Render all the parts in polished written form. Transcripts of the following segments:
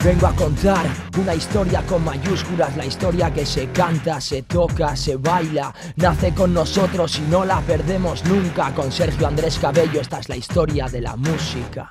vengo a contar una historia con mayúsculas, la historia que se canta, se toca, se baila, nace con nosotros y no la perdemos nunca. Con Sergio Andrés Cabello, esta es la historia de la música.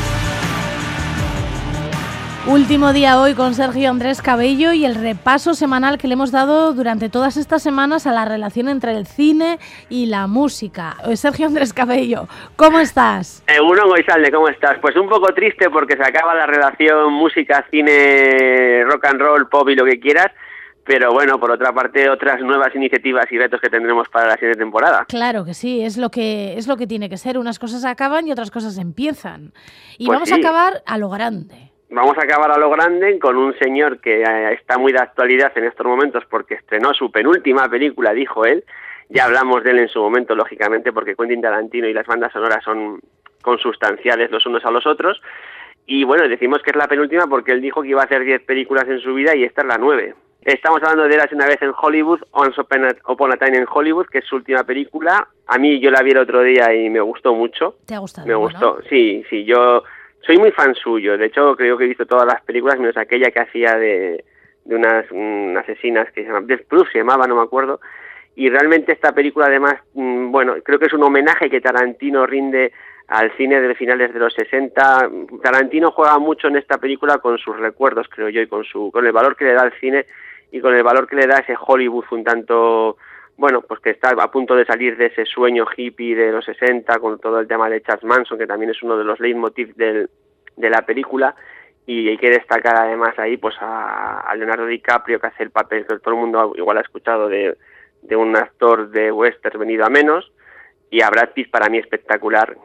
Último día hoy con Sergio Andrés Cabello y el repaso semanal que le hemos dado durante todas estas semanas a la relación entre el cine y la música. Sergio Andrés Cabello, ¿cómo estás? Egunon Goizalde, ¿cómo estás? Pues un poco triste porque se acaba la relación música, cine, rock and roll, pop y lo que quieras. Pero bueno, por otra parte, otras nuevas iniciativas y retos que tendremos para la siguiente temporada. Claro que sí, es lo que tiene que ser. Unas cosas acaban y otras cosas empiezan. Y pues vamos sí. a acabar a lo grande. Vamos a acabar a lo grande con un señor que está muy de actualidad en estos momentos porque estrenó su penúltima película, dijo él. Ya hablamos de él en su momento, lógicamente, porque Quentin Tarantino y las bandas sonoras son consustanciales los unos a los otros. Y bueno, decimos que es la penúltima porque él dijo que iba a hacer 10 películas en su vida y esta es la 9. Estamos hablando de Érase una vez en Hollywood, Once Upon a Time in Hollywood, que es su última película. A mí yo la vi el otro día y me gustó mucho. ¿Te ha gustado? Me gustó, sí, yo soy muy fan suyo. De hecho, creo que he visto todas las películas, menos aquella que hacía de unas asesinas que se llama Death Proof, se llamaba, no me acuerdo. Y realmente esta película, además, bueno, creo que es un homenaje que Tarantino rinde al cine de finales de los 60. Tarantino juega mucho en esta película con sus recuerdos, creo yo, y con el valor que le da al cine y con el valor que le da ese Hollywood un tanto, bueno, pues que está a punto de salir de ese sueño hippie de los 60 con todo el tema de Charles Manson, que también es uno de los leitmotiv de la película. Y hay que destacar además ahí pues a Leonardo DiCaprio, que hace el papel que todo el mundo igual ha escuchado de un actor de western venido a menos, y a Brad Pitt, para mí espectacular,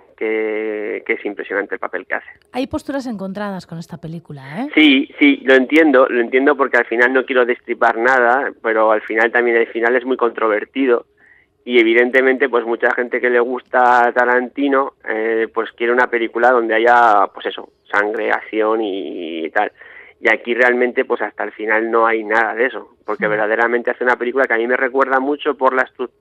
que es impresionante el papel que hace. Hay posturas encontradas con esta película, ¿eh? Sí, lo entiendo porque al final no quiero destripar nada, pero al final también el final es muy controvertido y evidentemente pues mucha gente que le gusta Tarantino pues quiere una película donde haya pues eso, sangre, acción y tal. Y aquí realmente pues hasta el final no hay nada de eso, porque verdaderamente hace una película que a mí me recuerda mucho por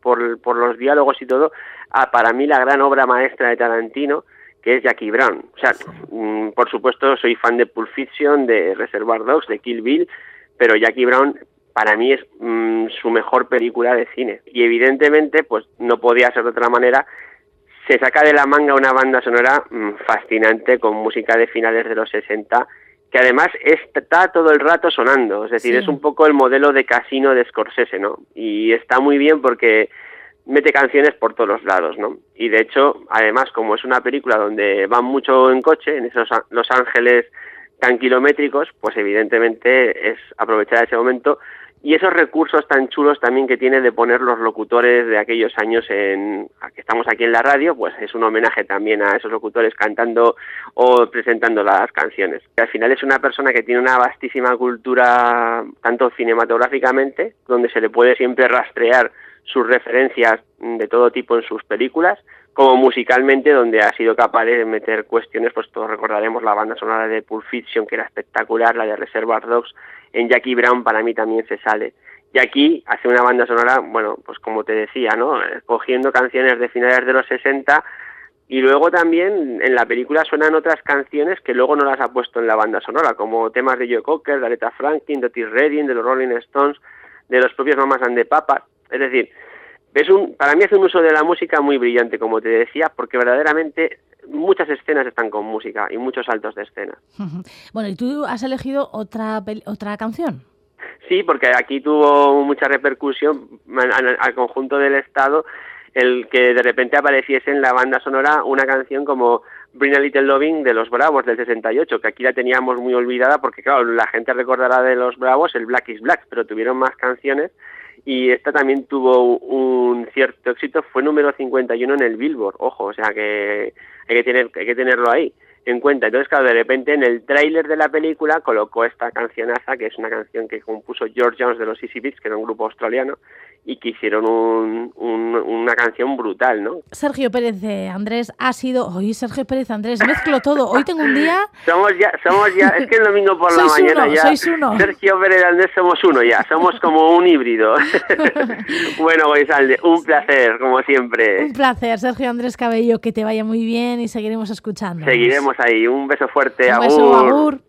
los diálogos y todo a, para mí, la gran obra maestra de Tarantino, que es Jackie Brown. O sea, por supuesto soy fan de Pulp Fiction, de Reservoir Dogs, de Kill Bill, pero Jackie Brown para mí es su mejor película de cine. Y evidentemente pues no podía ser de otra manera. Se saca de la manga una banda sonora fascinante con música de finales de los 60, que además está todo el rato sonando, es decir, sí. Es un poco el modelo de Casino de Scorsese, ¿no? Y está muy bien porque mete canciones por todos los lados, ¿no? Y de hecho, además, como es una película donde van mucho en coche, en esos Los Ángeles tan kilométricos, pues evidentemente es aprovechar ese momento y esos recursos tan chulos también que tiene de poner los locutores de aquellos años que estamos aquí en la radio, pues es un homenaje también a esos locutores cantando o presentando las canciones. Al final es una persona que tiene una vastísima cultura, tanto cinematográficamente, donde se le puede siempre rastrear sus referencias de todo tipo en sus películas, como musicalmente, donde ha sido capaz de meter cuestiones, pues todos recordaremos la banda sonora de Pulp Fiction, que era espectacular, la de Reservoir Dogs. En Jackie Brown para mí también se sale. Y aquí hace una banda sonora, bueno, pues como te decía, ¿no? Cogiendo canciones de finales de los 60 y luego también en la película suenan otras canciones que luego no las ha puesto en la banda sonora, como temas de Joe Cocker, de Aretha Franklin, de Otis Redding, de los Rolling Stones, de los propios Mamas and the Papas. Es decir, para mí hace un uso de la música muy brillante, como te decía, porque verdaderamente muchas escenas están con música y muchos saltos de escena. Bueno, ¿y tú has elegido otra canción? Sí, porque aquí tuvo mucha repercusión al conjunto del Estado el que de repente apareciese en la banda sonora una canción como Bring a Little Loving de los Bravos del 68, que aquí la teníamos muy olvidada porque, claro, la gente recordará de los Bravos el Black is Black, pero tuvieron más canciones y esta también tuvo un cierto éxito, fue número 51 en el Billboard, ojo, o sea que hay que tenerlo ahí en cuenta. Entonces, claro, de repente en el tráiler de la película colocó esta cancionaza, que es una canción que compuso George Jones de los Easy Beats, que era un grupo australiano, y que hicieron una canción brutal, ¿no? Sergio Pérez Andrés ha sido... Hoy Sergio Pérez Andrés, mezclo todo. Hoy tengo un día... Somos ya, es que el domingo por la mañana ya... Sois uno. Sergio Pérez Andrés somos uno ya, somos como un híbrido. Bueno, Goizalde, un placer, como siempre. Un placer, Sergio Andrés Cabello, que te vaya muy bien y seguiremos escuchando. Seguiremos ahí, un beso fuerte, un beso, agur. agur.